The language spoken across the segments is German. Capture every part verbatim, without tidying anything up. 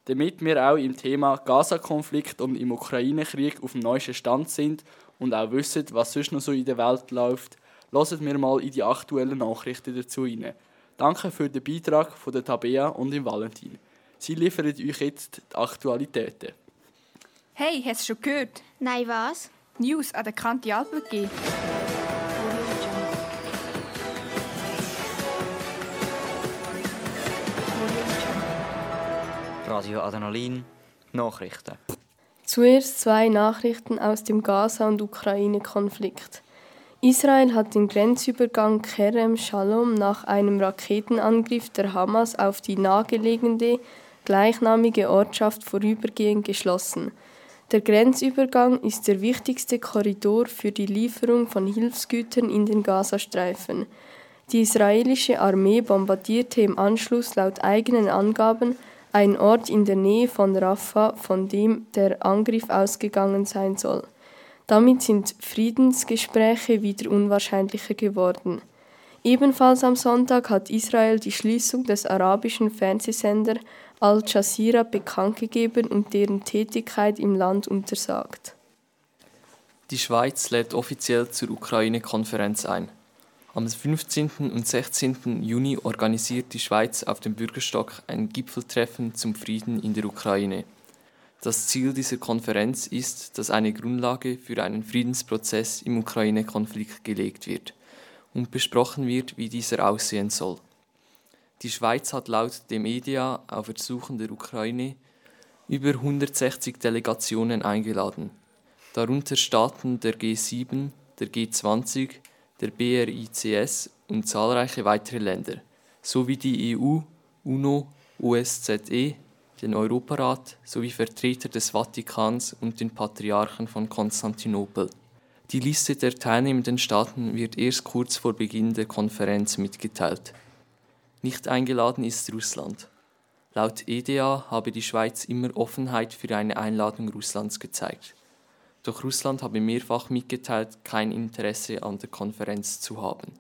Damit wir auch im Thema Gaza-Konflikt und im Ukraine-Krieg auf dem neuesten Stand sind und auch wissen, was sonst noch so in der Welt läuft, hören wir mal in die aktuellen Nachrichten dazu rein. Danke für den Beitrag von der Tabea und dem Valentin. Sie liefern euch jetzt die Aktualitäten. Hey, hast du schon gehört? Nein, was? News an der Kante Alpen gegeben. Radio Adrenalin, Nachrichten. Zuerst zwei Nachrichten aus dem Gaza- und Ukraine-Konflikt. Israel hat den Grenzübergang Kerem Shalom nach einem Raketenangriff der Hamas auf die nahegelegene, gleichnamige Ortschaft vorübergehend geschlossen. Der Grenzübergang ist der wichtigste Korridor für die Lieferung von Hilfsgütern in den Gazastreifen. Die israelische Armee bombardierte im Anschluss laut eigenen Angaben einen Ort in der Nähe von Rafah, von dem der Angriff ausgegangen sein soll. Damit sind Friedensgespräche wieder unwahrscheinlicher geworden. Ebenfalls am Sonntag hat Israel die Schließung des arabischen Fernsehsenders Al Jazeera bekannt gegeben und deren Tätigkeit im Land untersagt. Die Schweiz lädt offiziell zur Ukraine-Konferenz ein. Am fünfzehnten und sechzehnten Juni organisiert die Schweiz auf dem Bürgerstock ein Gipfeltreffen zum Frieden in der Ukraine. Das Ziel dieser Konferenz ist, dass eine Grundlage für einen Friedensprozess im Ukraine-Konflikt gelegt wird und besprochen wird, wie dieser aussehen soll. Die Schweiz hat laut dem E D A auf Ersuchen der Ukraine über hundertsechzig Delegationen eingeladen, darunter Staaten der G sieben, der G zwanzig, der B R I C S und zahlreiche weitere Länder, sowie die E U, UNO, O S Z E, den Europarat sowie Vertreter des Vatikans und den Patriarchen von Konstantinopel. Die Liste der teilnehmenden Staaten wird erst kurz vor Beginn der Konferenz mitgeteilt. Nicht eingeladen ist Russland. Laut E D A habe die Schweiz immer Offenheit für eine Einladung Russlands gezeigt. Doch Russland habe mehrfach mitgeteilt, kein Interesse an der Konferenz zu haben.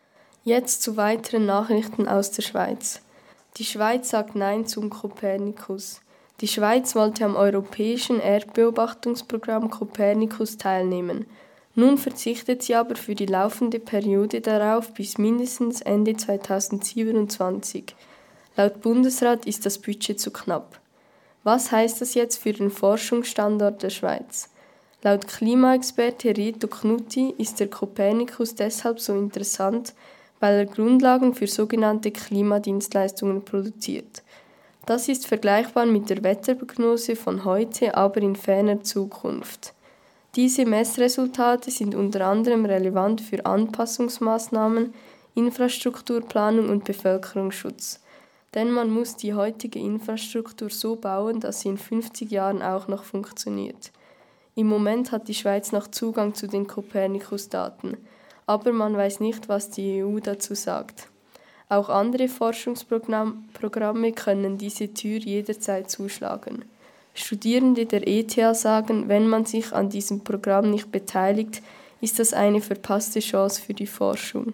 Jetzt zu weiteren Nachrichten aus der Schweiz. Die Schweiz sagt Nein zum Copernicus. Die Schweiz wollte am europäischen Erdbeobachtungsprogramm Copernicus teilnehmen. Nun verzichtet sie aber für die laufende Periode darauf bis mindestens Ende zweitausendsiebenundzwanzig. Laut Bundesrat ist das Budget zu knapp. Was heißt das jetzt für den Forschungsstandort der Schweiz? Laut Klimaexperte Reto Knutti ist der Copernicus deshalb so interessant, weil er Grundlagen für sogenannte Klimadienstleistungen produziert. Das ist vergleichbar mit der Wetterprognose von heute, aber in ferner Zukunft. Diese Messresultate sind unter anderem relevant für Anpassungsmaßnahmen, Infrastrukturplanung und Bevölkerungsschutz. Denn man muss die heutige Infrastruktur so bauen, dass sie in fünfzig Jahren auch noch funktioniert. Im Moment hat die Schweiz noch Zugang zu den Copernicus-Daten, aber man weiß nicht, was die E U dazu sagt. Auch andere Forschungsprogramme können diese Tür jederzeit zuschlagen. Studierende der E T H sagen, wenn man sich an diesem Programm nicht beteiligt, ist das eine verpasste Chance für die Forschung.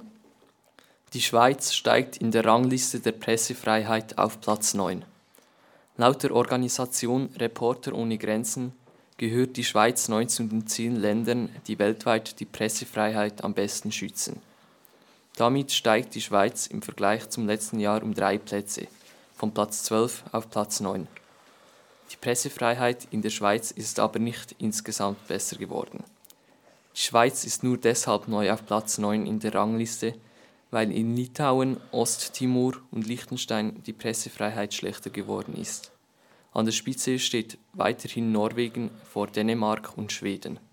Die Schweiz steigt in der Rangliste der Pressefreiheit auf Platz neun. Laut der Organisation Reporter ohne Grenzen gehört die Schweiz neu zu den zehn Ländern, die weltweit die Pressefreiheit am besten schützen. Damit steigt die Schweiz im Vergleich zum letzten Jahr um drei Plätze, von Platz zwölf auf Platz neun. Die Pressefreiheit in der Schweiz ist aber nicht insgesamt besser geworden. Die Schweiz ist nur deshalb neu auf Platz neun in der Rangliste, weil in Litauen, Osttimor und Liechtenstein die Pressefreiheit schlechter geworden ist. An der Spitze steht weiterhin Norwegen vor Dänemark und Schweden.